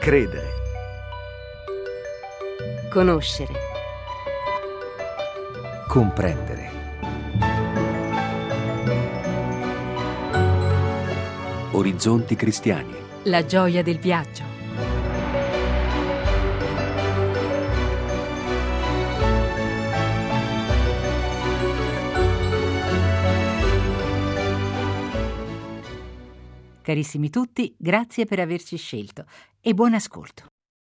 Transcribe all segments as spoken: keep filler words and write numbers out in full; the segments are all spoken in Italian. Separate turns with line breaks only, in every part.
Credere.
Conoscere.
Comprendere. Orizzonti cristiani.
La gioia del viaggio. Carissimi tutti, grazie per averci scelto e buon ascolto.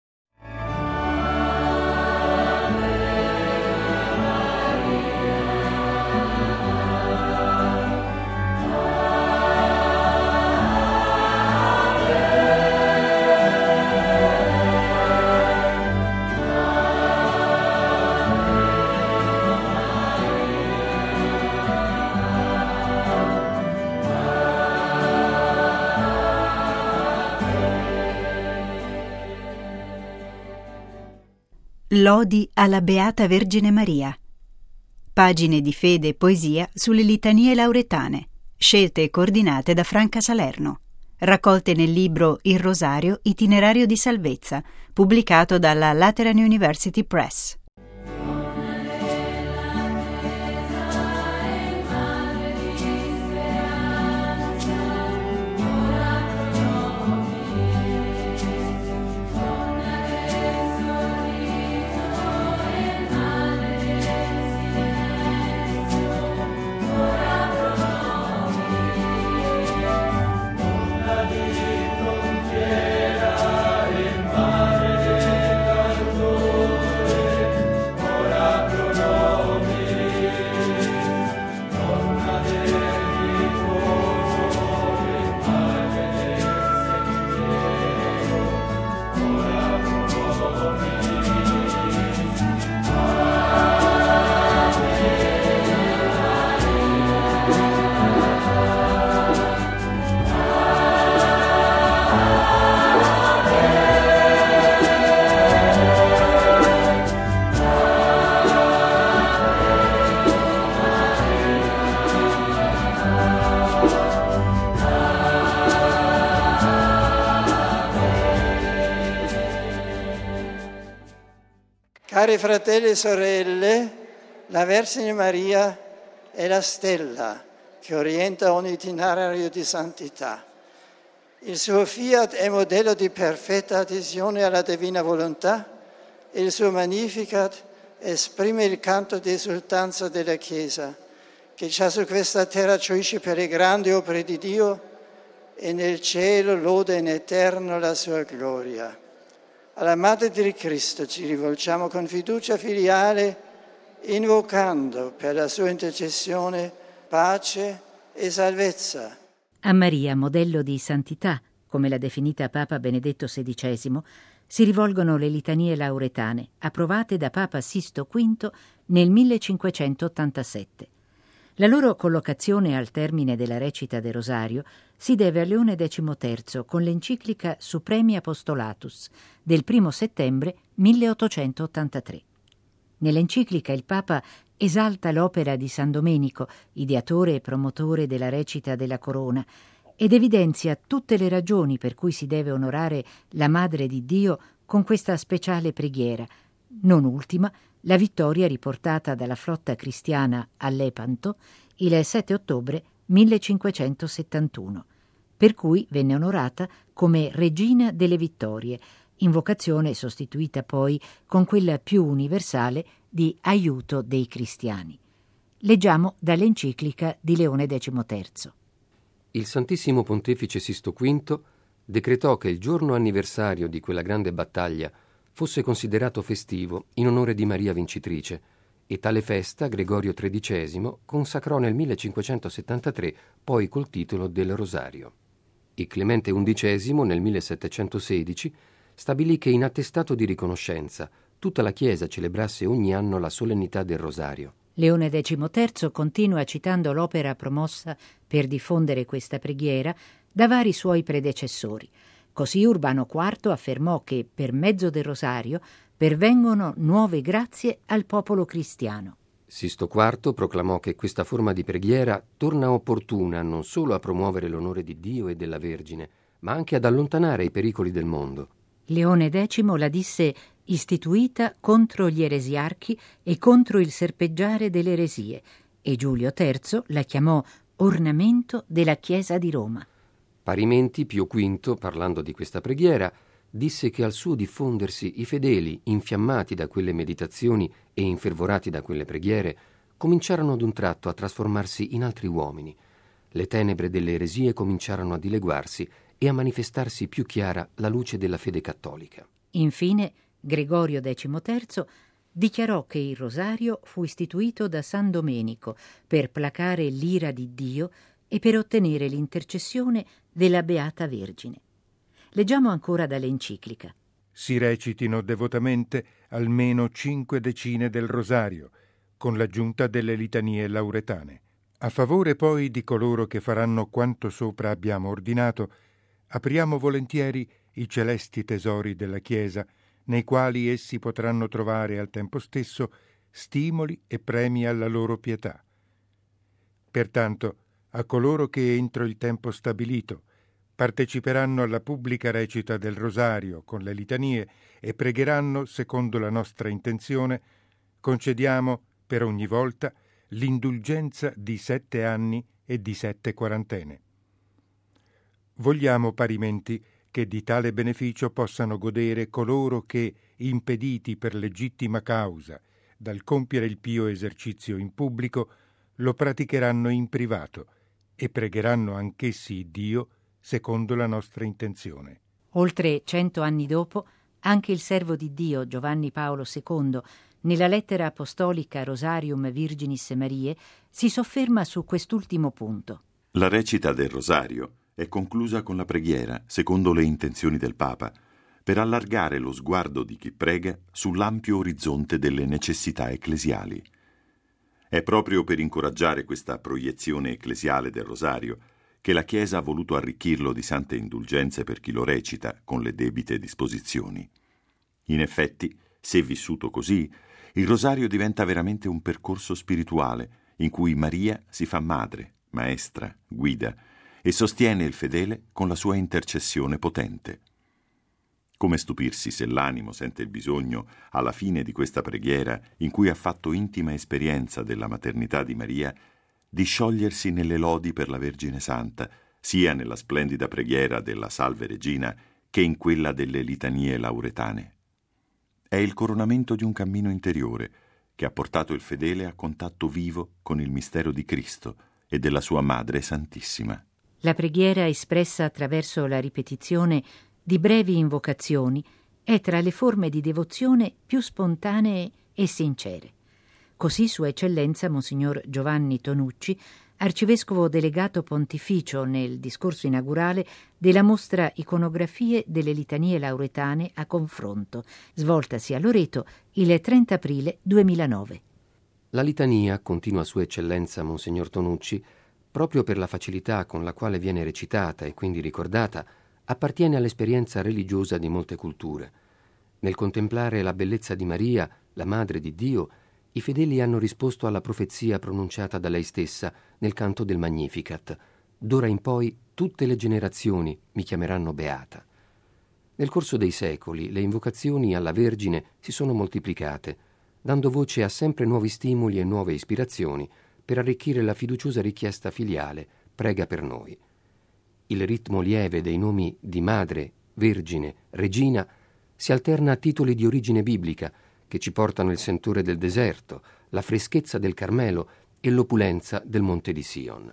Lodi alla Beata Vergine Maria. Pagine di fede e poesia sulle litanie lauretane, scelte e coordinate da Franca Salerno, raccolte nel libro Il Rosario, itinerario di salvezza, pubblicato dalla Lateran University Press.
Cari fratelli e sorelle, la Vergine Maria è la stella che orienta ogni itinerario di santità. Il suo fiat è modello di perfetta adesione alla divina volontà e il suo Magnificat esprime il canto di esultanza della Chiesa, che già su questa terra gioisce per le grandi opere di Dio e nel cielo loda in eterno la sua gloria. Alla Madre di Cristo ci rivolgiamo con fiducia filiale, invocando per la sua intercessione pace e salvezza.
A Maria, modello di santità, come l'ha definita Papa Benedetto sedicesimo, si rivolgono le litanie lauretane, approvate da Papa Sisto V nel millecinquecentottantasette. La loro collocazione al termine della recita del Rosario si deve a Leone decimoterzo con l'enciclica Supremi Apostolatus del primo settembre milleottocentottantatré. Nell'enciclica il Papa esalta l'opera di San Domenico, ideatore e promotore della recita della Corona, ed evidenzia tutte le ragioni per cui si deve onorare la Madre di Dio con questa speciale preghiera, non ultima la vittoria riportata dalla flotta cristiana a Lepanto il sette ottobre millecinquecentosettantuno, per cui venne onorata come Regina delle Vittorie, invocazione sostituita poi con quella più universale di aiuto dei cristiani. Leggiamo dall'enciclica di Leone decimoterzo.
Il Santissimo Pontefice Sisto V decretò che il giorno anniversario di quella grande battaglia fosse considerato festivo in onore di Maria Vincitrice, e tale festa Gregorio tredicesimo consacrò nel millecinquecentosettantatré poi col titolo del Rosario. E Clemente undicesimo nel millesettecentosedici stabilì che in attestato di riconoscenza tutta la Chiesa celebrasse ogni anno la solennità del Rosario.
Leone decimoterzo continua citando l'opera promossa per diffondere questa preghiera da vari suoi predecessori. Così Urbano quarto affermò che per mezzo del Rosario pervengono nuove grazie al popolo cristiano.
Sisto quarto proclamò che questa forma di preghiera torna opportuna non solo a promuovere l'onore di Dio e della Vergine, ma anche ad allontanare i pericoli del mondo.
Leone decimo la disse istituita contro gli eresiarchi e contro il serpeggiare delle eresie, e Giulio terzo la chiamò ornamento della Chiesa di Roma.
Parimenti Pio quinto, parlando di questa preghiera, disse che al suo diffondersi i fedeli, infiammati da quelle meditazioni e infervorati da quelle preghiere, cominciarono d'un tratto a trasformarsi in altri uomini. Le tenebre delle eresie cominciarono a dileguarsi e a manifestarsi più chiara la luce della fede cattolica.
Infine, Gregorio decimoterzo dichiarò che il rosario fu istituito da San Domenico per placare l'ira di Dio e per ottenere l'intercessione della Beata Vergine. Leggiamo ancora dall'enciclica.
Si recitino devotamente almeno cinque decine del rosario, con l'aggiunta delle litanie lauretane. A favore poi di coloro che faranno quanto sopra abbiamo ordinato, apriamo volentieri i celesti tesori della Chiesa, nei quali essi potranno trovare al tempo stesso stimoli e premi alla loro pietà. Pertanto, a coloro che entro il tempo stabilito parteciperanno alla pubblica recita del rosario con le litanie e pregheranno secondo la nostra intenzione, concediamo per ogni volta l'indulgenza di sette anni e di sette quarantene. Vogliamo parimenti che di tale beneficio possano godere coloro che, impediti per legittima causa dal compiere il pio esercizio in pubblico, lo praticheranno in privato e pregheranno anch'essi Dio secondo la nostra intenzione.
Oltre cento anni dopo, anche il servo di Dio Giovanni Paolo secondo, nella lettera apostolica Rosarium Virginis Mariae, si sofferma su quest'ultimo punto.
La recita del rosario è conclusa con la preghiera, secondo le intenzioni del Papa, per allargare lo sguardo di chi prega sull'ampio orizzonte delle necessità ecclesiali. È proprio per incoraggiare questa proiezione ecclesiale del rosario che la Chiesa ha voluto arricchirlo di sante indulgenze per chi lo recita con le debite disposizioni. In effetti, se vissuto così, il rosario diventa veramente un percorso spirituale in cui Maria si fa madre, maestra, guida e sostiene il fedele con la sua intercessione potente. Come stupirsi se l'animo sente il bisogno, alla fine di questa preghiera, in cui ha fatto intima esperienza della maternità di Maria, di sciogliersi nelle lodi per la Vergine Santa, sia nella splendida preghiera della Salve Regina che in quella delle litanie lauretane. È il coronamento di un cammino interiore che ha portato il fedele a contatto vivo con il mistero di Cristo e della sua Madre Santissima.
La preghiera espressa attraverso la ripetizione di brevi invocazioni è tra le forme di devozione più spontanee e sincere. Così Sua Eccellenza Monsignor Giovanni Tonucci, arcivescovo delegato pontificio nel discorso inaugurale della mostra Iconografie delle litanie lauretane a confronto, svoltasi a Loreto il trenta aprile duemilanove.
La litania, continua Sua Eccellenza Monsignor Tonucci, proprio per la facilità con la quale viene recitata e quindi ricordata, appartiene all'esperienza religiosa di molte culture. Nel contemplare la bellezza di Maria, la Madre di Dio, i fedeli hanno risposto alla profezia pronunciata da lei stessa nel canto del Magnificat: d'ora in poi tutte le generazioni mi chiameranno beata. Nel corso dei secoli le invocazioni alla Vergine si sono moltiplicate, dando voce a sempre nuovi stimoli e nuove ispirazioni per arricchire la fiduciosa richiesta filiale: prega per noi. Il ritmo lieve dei nomi di Madre, Vergine, Regina si alterna a titoli di origine biblica che ci portano il sentore del deserto, la freschezza del Carmelo e l'opulenza del Monte di Sion.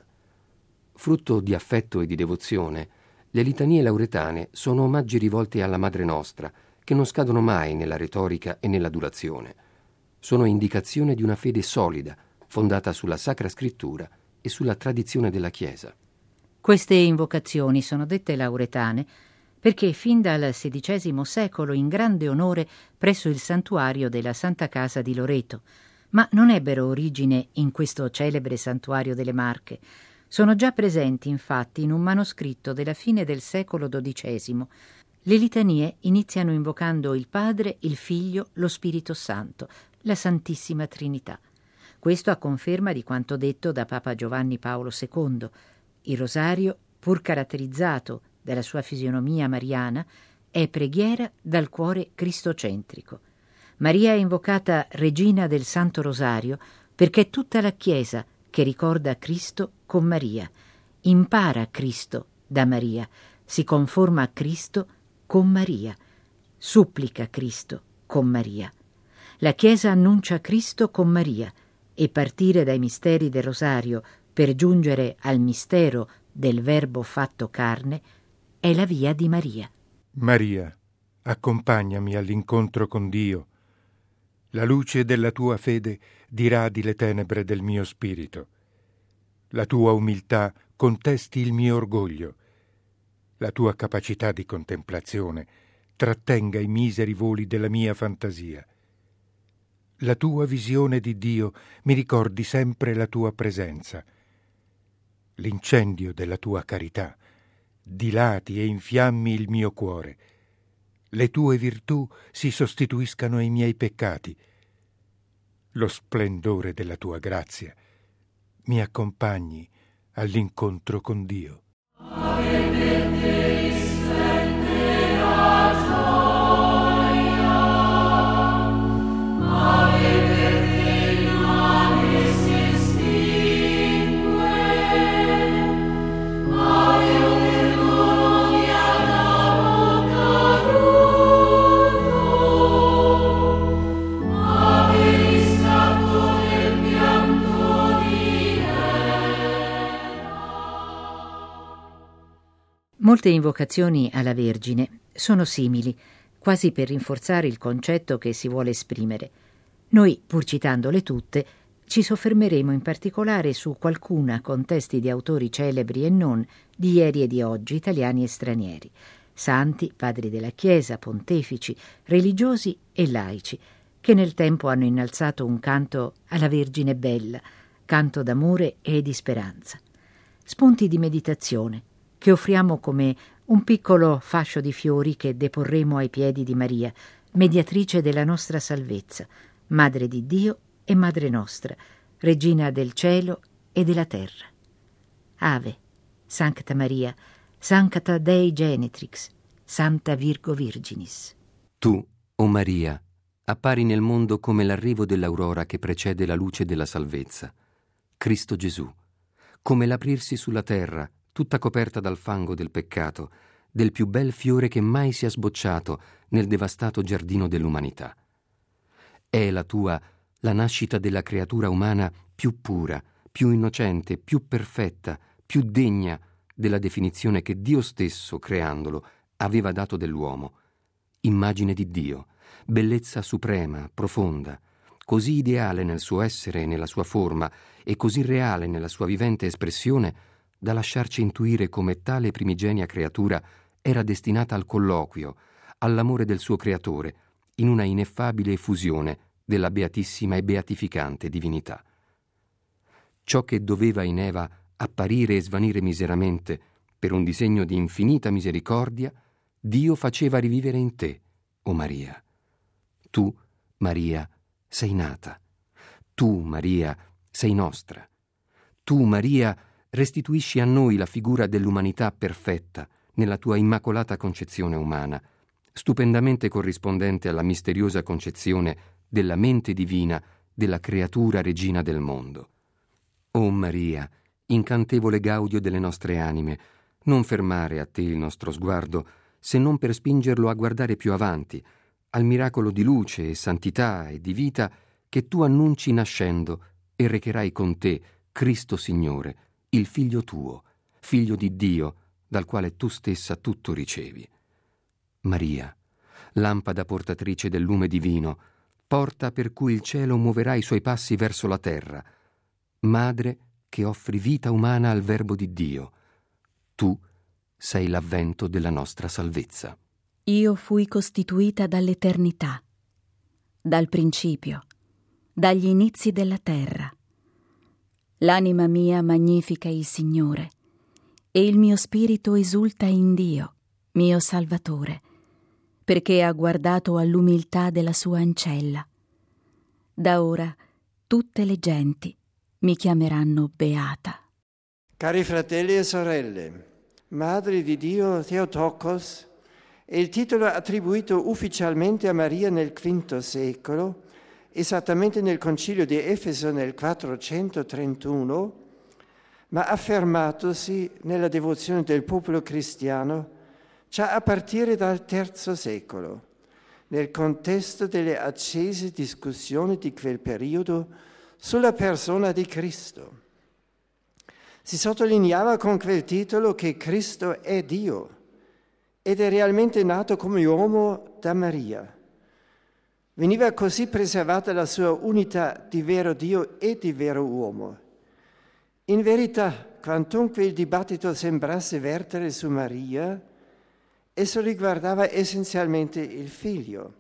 Frutto di affetto e di devozione, le litanie lauretane sono omaggi rivolti alla Madre nostra, che non scadono mai nella retorica e nell'adulazione. Sono indicazione di una fede solida, fondata sulla Sacra Scrittura e sulla tradizione della Chiesa.
Queste invocazioni sono dette lauretane perché fin dal sedicesimo secolo in grande onore presso il santuario della Santa Casa di Loreto, ma non ebbero origine in questo celebre santuario delle Marche. Sono già presenti infatti in un manoscritto della fine del secolo dodicesimo. Le litanie iniziano invocando il Padre, il Figlio, lo Spirito Santo, la Santissima Trinità. Questo a conferma di quanto detto da Papa Giovanni Paolo secondo. Il rosario, pur caratterizzato dalla sua fisionomia mariana, è preghiera dal cuore cristocentrico. Maria è invocata Regina del Santo Rosario perché è tutta la Chiesa che ricorda Cristo con Maria, impara Cristo da Maria, si conforma a Cristo con Maria, supplica Cristo con Maria. La Chiesa annuncia Cristo con Maria e partire dai misteri del Rosario per giungere al mistero del Verbo fatto carne è la via di Maria.
Maria, accompagnami all'incontro con Dio. La luce della tua fede diradi le tenebre del mio spirito. La tua umiltà contesti il mio orgoglio. La tua capacità di contemplazione trattenga i miseri voli della mia fantasia. La tua visione di Dio mi ricordi sempre la tua presenza. L'incendio della tua carità dilati e infiammi il mio cuore. Le tue virtù si sostituiscano ai miei peccati. Lo splendore della tua grazia mi accompagni all'incontro con Dio.
Molte invocazioni alla Vergine sono simili, quasi per rinforzare il concetto che si vuole esprimere. Noi, pur citandole tutte, ci soffermeremo in particolare su qualcuna con testi di autori celebri e non, di ieri e di oggi, italiani e stranieri, santi, padri della Chiesa, pontefici, religiosi e laici, che nel tempo hanno innalzato un canto alla Vergine bella, canto d'amore e di speranza. Spunti di meditazione, che offriamo come un piccolo fascio di fiori che deporremo ai piedi di Maria, mediatrice della nostra salvezza, Madre di Dio e Madre nostra, Regina del cielo e della terra. Ave, Sancta Maria, Sancta Dei Genitrix, Santa Virgo Virginis.
Tu, o Maria, appari nel mondo come l'arrivo dell'aurora che precede la luce della salvezza. Cristo Gesù, come l'aprirsi sulla terra, tutta coperta dal fango del peccato, del più bel fiore che mai sia sbocciato nel devastato giardino dell'umanità. È la tua la nascita della creatura umana più pura, più innocente, più perfetta, più degna della definizione che Dio stesso, creandolo, aveva dato dell'uomo. Immagine di Dio, bellezza suprema, profonda, così ideale nel suo essere e nella sua forma e così reale nella sua vivente espressione da lasciarci intuire come tale primigenia creatura era destinata al colloquio, all'amore del suo creatore, in una ineffabile effusione della beatissima e beatificante divinità. Ciò che doveva in Eva apparire e svanire miseramente per un disegno di infinita misericordia, Dio faceva rivivere in te, o Maria. Tu, Maria, sei nata. Tu, Maria, sei nostra. Tu, Maria, restituisci a noi la figura dell'umanità perfetta nella tua immacolata concezione umana, stupendamente corrispondente alla misteriosa concezione della mente divina della creatura regina del mondo. O Maria, incantevole gaudio delle nostre anime, non fermare a te il nostro sguardo, se non per spingerlo a guardare più avanti, al miracolo di luce e santità e di vita che tu annunci nascendo e recherai con te, Cristo Signore, il figlio tuo, figlio di Dio, dal quale tu stessa tutto ricevi. Maria, lampada portatrice del lume divino, porta per cui il cielo muoverà i suoi passi verso la terra, madre che offri vita umana al Verbo di Dio, tu sei l'avvento della nostra salvezza.
Io fui costituita dall'eternità, dal principio, dagli inizi della terra. L'anima mia magnifica il Signore, e il mio spirito esulta in Dio, mio Salvatore, perché ha guardato all'umiltà della sua ancella. Da ora tutte le genti mi chiameranno beata.
Cari fratelli e sorelle, madri di Dio Theotokos È il titolo attribuito ufficialmente a Maria nel quinto secolo, esattamente nel Concilio di Efeso nel quattrocentotrentuno, ma affermatosi nella devozione del popolo cristiano già a partire dal terzo secolo, nel contesto delle accese discussioni di quel periodo sulla persona di Cristo. Si sottolineava con quel titolo che Cristo è Dio ed è realmente nato come uomo da Maria. Veniva così preservata la sua unità di vero Dio e di vero uomo. In verità, quantunque il dibattito sembrasse vertere su Maria, esso riguardava essenzialmente il Figlio.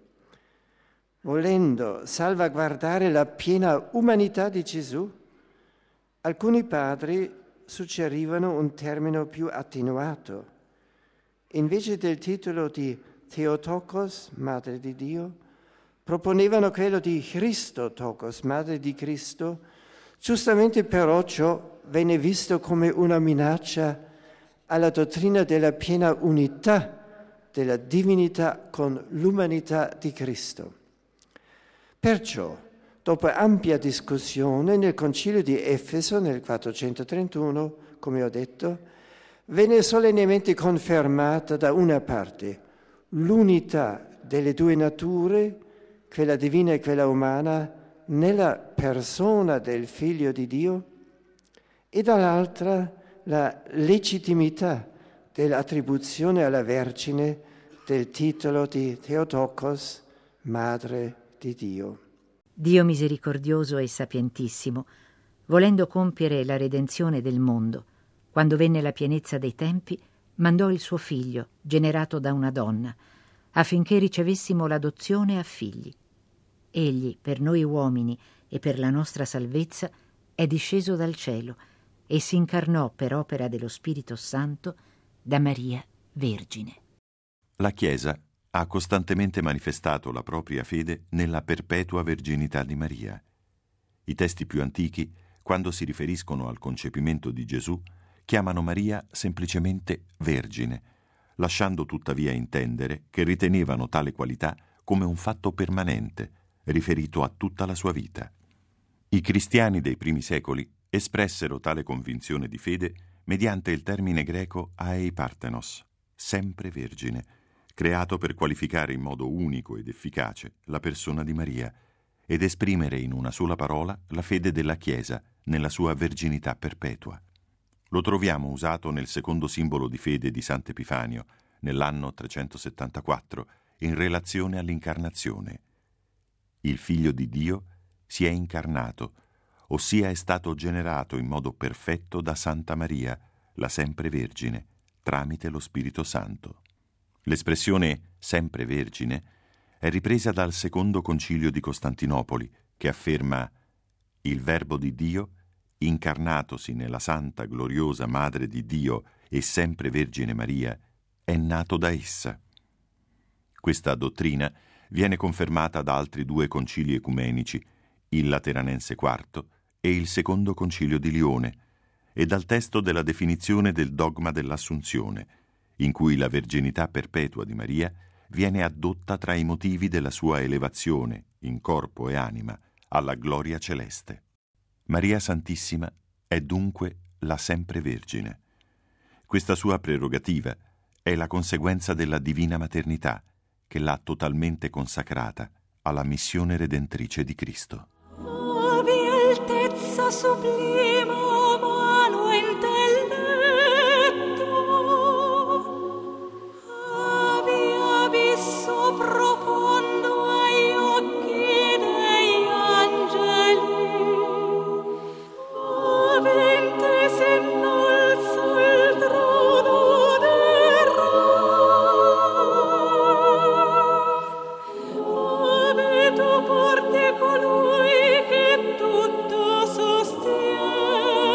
Volendo salvaguardare la piena umanità di Gesù, alcuni padri suggerivano un termine più attenuato. Invece del titolo di Theotokos, Madre di Dio, proponevano quello di Christotokos, Madre di Cristo. Giustamente però ciò venne visto come una minaccia alla dottrina della piena unità della divinità con l'umanità di Cristo. Perciò, dopo ampia discussione nel Concilio di Efeso nel quattrocentotrentuno, come ho detto, venne solennemente confermata da una parte l'unità delle due nature, quella divina e quella umana, nella persona del Figlio di Dio, e dall'altra la legittimità dell'attribuzione alla Vergine del titolo di Theotokos, Madre di Dio.
Dio misericordioso e sapientissimo, volendo compiere la redenzione del mondo, quando venne la pienezza dei tempi, mandò il suo Figlio, generato da una donna, affinché ricevessimo l'adozione a figli. Egli, per noi uomini e per la nostra salvezza, è disceso dal cielo e si incarnò per opera dello Spirito Santo da Maria Vergine.
La Chiesa ha costantemente manifestato la propria fede nella perpetua verginità di Maria. I testi più antichi, quando si riferiscono al concepimento di Gesù, chiamano Maria semplicemente Vergine, lasciando tuttavia intendere che ritenevano tale qualità come un fatto permanente, riferito a tutta la sua vita. I cristiani dei primi secoli espressero tale convinzione di fede mediante il termine greco aeiparthenos, sempre vergine, creato per qualificare in modo unico ed efficace la persona di Maria ed esprimere in una sola parola la fede della Chiesa nella sua verginità perpetua. Lo troviamo usato nel secondo simbolo di fede di Sant'Epifanio, nell'anno trecentosettantaquattro, in relazione all'incarnazione. Il Figlio di Dio si è incarnato, ossia è stato generato in modo perfetto da Santa Maria, la sempre Vergine, tramite lo Spirito Santo. L'espressione sempre Vergine è ripresa dal secondo concilio di Costantinopoli, che afferma: il Verbo di Dio, incarnatosi nella santa gloriosa Madre di Dio e sempre Vergine Maria, è nato da essa. Questa dottrina viene confermata da altri due concili ecumenici, il Lateranense quarto e il secondo concilio di Lione, e dal testo della definizione del dogma dell'Assunzione, in cui la verginità perpetua di Maria viene addotta tra i motivi della sua elevazione, in corpo e anima, alla gloria celeste. Maria Santissima è dunque la sempre Vergine. Questa sua prerogativa è la conseguenza della divina maternità, che l'ha totalmente consacrata alla missione redentrice di Cristo.
Avi altezza sublima, umano intelletto, avi abisso profondo agli occhi degli angeli, avente se innalza il trono del Re, ave tu porti colui che tutto sostiene.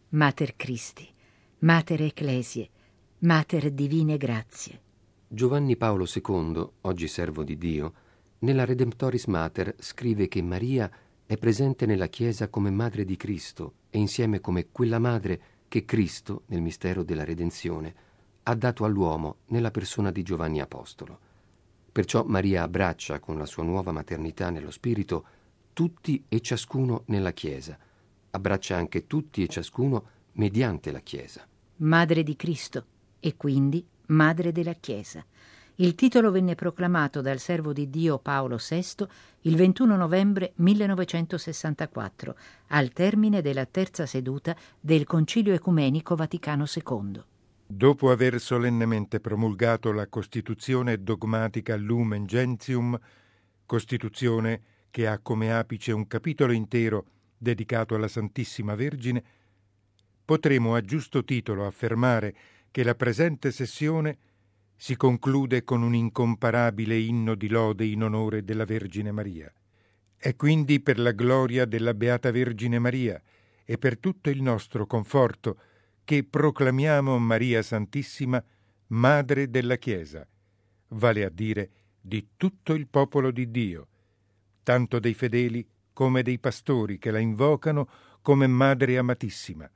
Mater Christi, Mater Ecclesiae, Mater Divine Grazie.
Giovanni Paolo secondo, oggi servo di Dio, nella Redemptoris Mater scrive che Maria è presente nella Chiesa come madre di Cristo e insieme come quella madre che Cristo, nel mistero della redenzione, ha dato all'uomo nella persona di Giovanni Apostolo. Perciò Maria abbraccia con la sua nuova maternità nello Spirito tutti e ciascuno nella Chiesa, abbraccia anche tutti e ciascuno mediante la Chiesa.
Madre di Cristo e quindi Madre della Chiesa. Il titolo venne proclamato dal servo di Dio Paolo sesto il ventuno novembre millenovecentosessantaquattro, al termine della terza seduta del Concilio Ecumenico Vaticano secondo.
Dopo aver solennemente promulgato la Costituzione dogmatica Lumen Gentium, Costituzione che ha come apice un capitolo intero dedicato alla Santissima Vergine, potremo a giusto titolo affermare che la presente sessione si conclude con un incomparabile inno di lode in onore della Vergine Maria. È quindi per la gloria della Beata Vergine Maria e per tutto il nostro conforto che proclamiamo Maria Santissima Madre della Chiesa, vale a dire di tutto il popolo di Dio, tanto dei fedeli come dei pastori che la invocano come Madre amatissima.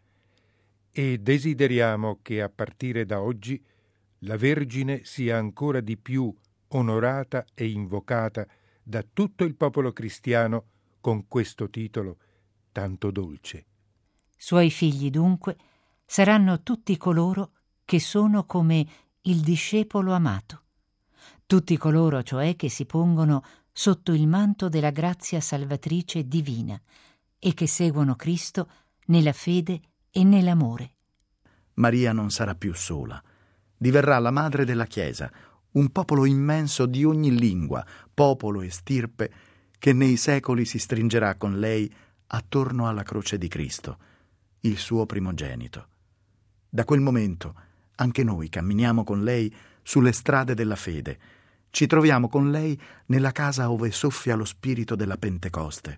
E desideriamo che a partire da oggi la Vergine sia ancora di più onorata e invocata da tutto il popolo cristiano con questo titolo tanto dolce.
Suoi figli, dunque, saranno tutti coloro che sono come il discepolo amato, tutti coloro, cioè, che si pongono sotto il manto della grazia salvatrice divina e che seguono Cristo nella fede e nell'amore.
Maria non sarà più sola. Diverrà la madre della Chiesa, un popolo immenso di ogni lingua, popolo e stirpe, che nei secoli si stringerà con lei attorno alla croce di Cristo, il suo primogenito. Da quel momento anche noi camminiamo con lei sulle strade della fede. Ci troviamo con lei nella casa ove soffia lo spirito della Pentecoste.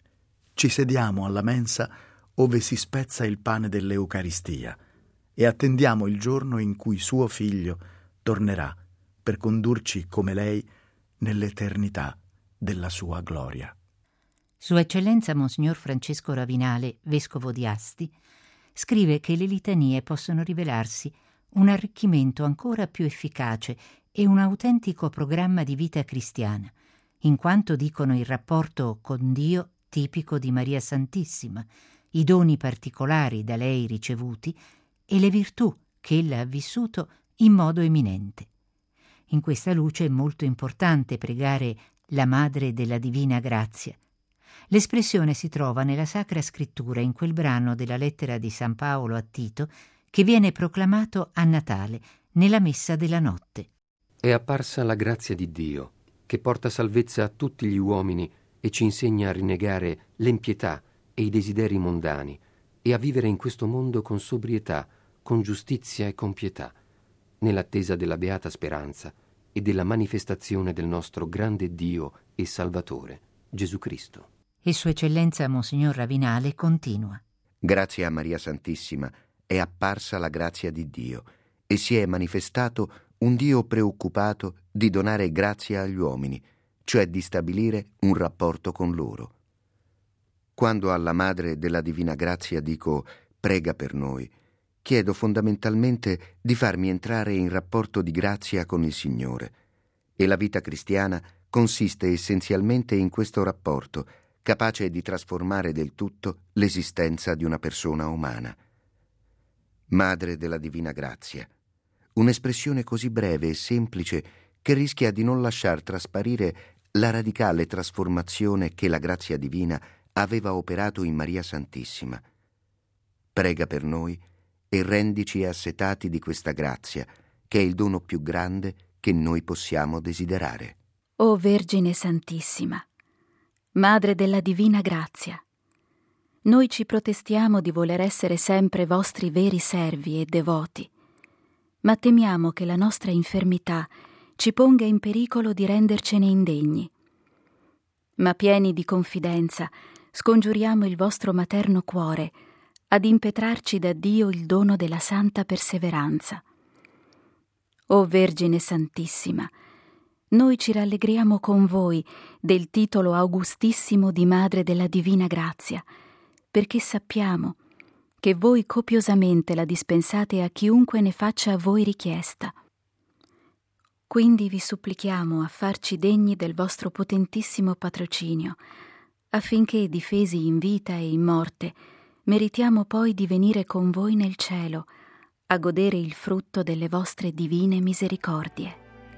Ci sediamo alla mensa ove si spezza il pane dell'Eucaristia e attendiamo il giorno in cui suo figlio tornerà per condurci come lei nell'eternità della sua gloria.
Sua Eccellenza Monsignor Francesco Ravinale, vescovo di Asti, scrive che le litanie possono rivelarsi un arricchimento ancora più efficace e un autentico programma di vita cristiana, in quanto dicono il rapporto con Dio tipico di Maria Santissima, i doni particolari da lei ricevuti e le virtù che ella ha vissuto in modo eminente. In questa luce è molto importante pregare la Madre della Divina Grazia. L'espressione si trova nella Sacra Scrittura, in quel brano della lettera di San Paolo a Tito che viene proclamato a Natale, nella Messa della notte.
È apparsa la grazia di Dio, che porta salvezza a tutti gli uomini e ci insegna a rinnegare l'empietà e i desideri mondani e a vivere in questo mondo con sobrietà, con giustizia e con pietà, nell'attesa della beata speranza e della manifestazione del nostro grande Dio e Salvatore, Gesù Cristo.
E Sua Eccellenza Monsignor Ravinale continua.
Grazie a Maria Santissima è apparsa la grazia di Dio e si è manifestato un Dio preoccupato di donare grazia agli uomini, cioè di stabilire un rapporto con loro. Quando alla Madre della Divina Grazia dico «prega per noi», chiedo fondamentalmente di farmi entrare in rapporto di grazia con il Signore. E la vita cristiana consiste essenzialmente in questo rapporto, capace di trasformare del tutto l'esistenza di una persona umana. Madre della Divina Grazia, un'espressione così breve e semplice che rischia di non lasciar trasparire la radicale trasformazione che la grazia divina aveva operato in Maria Santissima. Prega per noi e rendici assetati di questa grazia, che è il dono più grande che noi possiamo desiderare.
O Vergine Santissima, Madre della Divina Grazia, noi ci protestiamo di voler essere sempre vostri veri servi e devoti, ma temiamo che la nostra infermità ci ponga in pericolo di rendercene indegni. Ma pieni di confidenza, scongiuriamo il vostro materno cuore ad impetrarci da Dio il dono della santa perseveranza. O Vergine Santissima, noi ci rallegriamo con voi del titolo augustissimo di Madre della Divina Grazia, perché sappiamo che voi copiosamente la dispensate a chiunque ne faccia a voi richiesta. Quindi vi supplichiamo a farci degni del vostro potentissimo patrocinio, affinché, difesi in vita e in morte, meritiamo poi di venire con voi nel cielo, a godere il frutto delle vostre divine misericordie.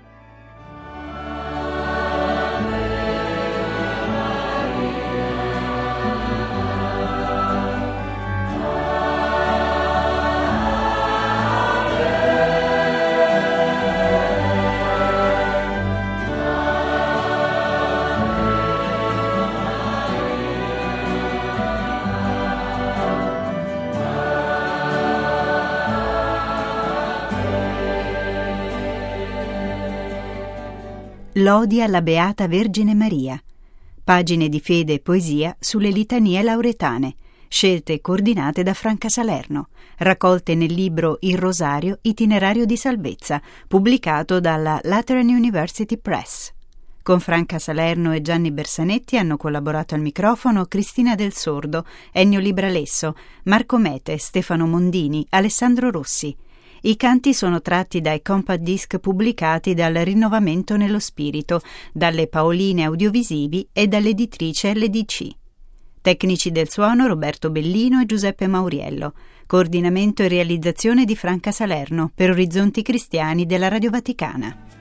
Lodi alla Beata Vergine Maria. Pagine di fede e poesia sulle litanie lauretane, scelte e coordinate da Franca Salerno, raccolte nel libro Il Rosario, itinerario di salvezza, pubblicato dalla Lateran University Press. Con Franca Salerno e Gianni Bersanetti hanno collaborato al microfono Cristina Del Sordo, Ennio Libralesso, Marco Mete, Stefano Mondini, Alessandro Rossi. I canti sono tratti dai compact disc pubblicati dal Rinnovamento nello Spirito, dalle Paoline Audiovisivi e dall'editrice L D C. Tecnici del suono Roberto Bellino e Giuseppe Mauriello. Coordinamento e realizzazione di Franca Salerno per Orizzonti Cristiani della Radio Vaticana.